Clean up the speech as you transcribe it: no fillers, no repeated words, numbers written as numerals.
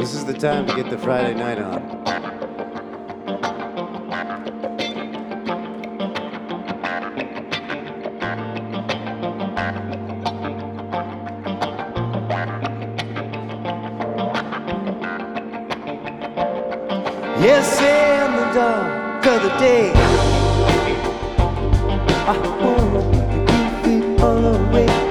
This is the time to get the Friday night on. Yes, in the dark of the day, I wanna be all the way.